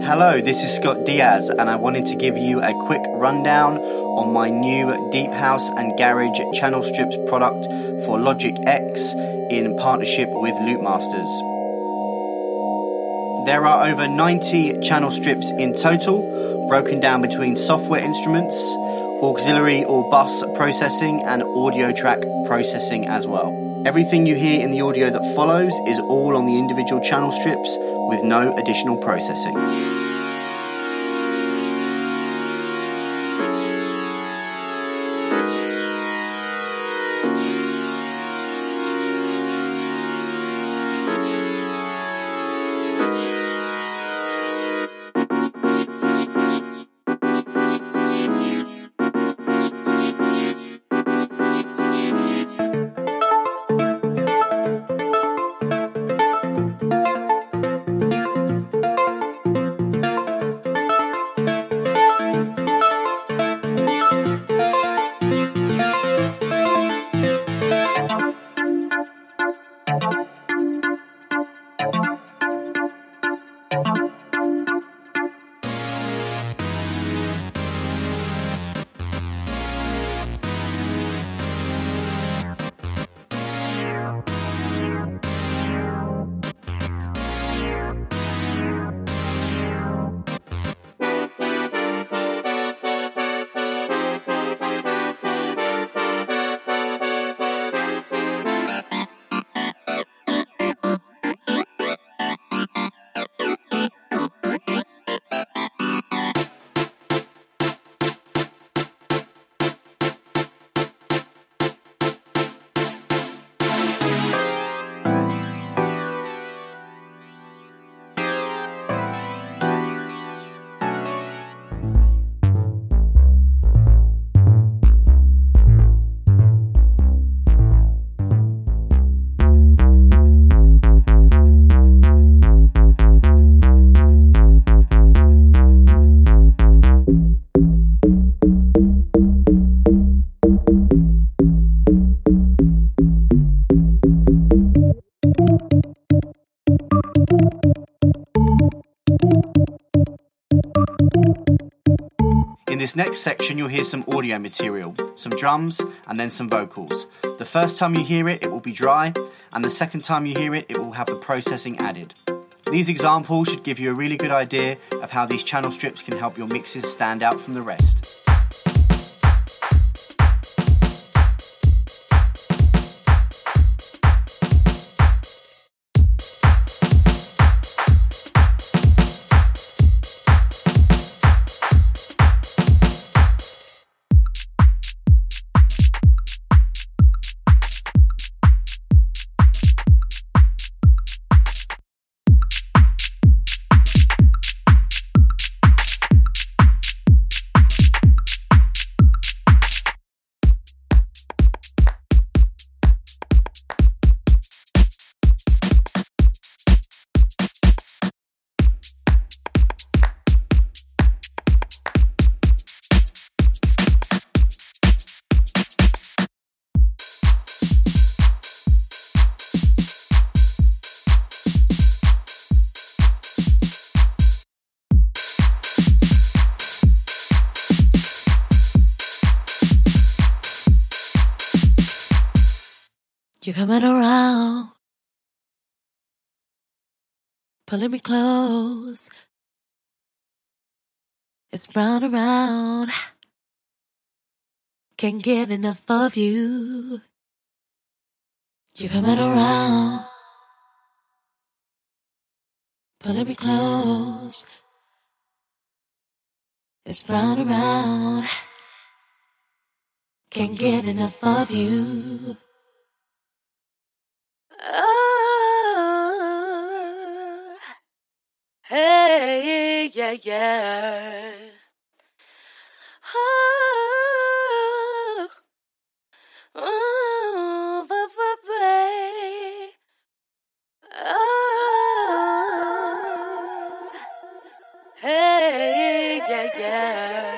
Hello, this is Scott Diaz, and I wanted to give you a quick rundown on my new Deep House and Garage channel strips product for Logic X in partnership with Loopmasters. There are over 90 channel strips in total, broken down between software instruments, auxiliary or bus processing, and audio track processing as well. Everything you hear in the audio that follows is all on the individual channel strips with no additional processing. In this next section, you'll hear some audio material, some drums, and then some vocals. The first time you hear it, it will be dry, and the second time you hear it, it will have the processing added. These examples should give you a really good idea of how these channel strips can help your mixes stand out from the rest. You're coming around, pulling me close. It's round around, can't get enough of you. You're coming around, pulling me close. It's round around, can't get enough of you. Oh, hey, yeah, yeah. Oh, oh, baby. Oh, hey, yeah, yeah.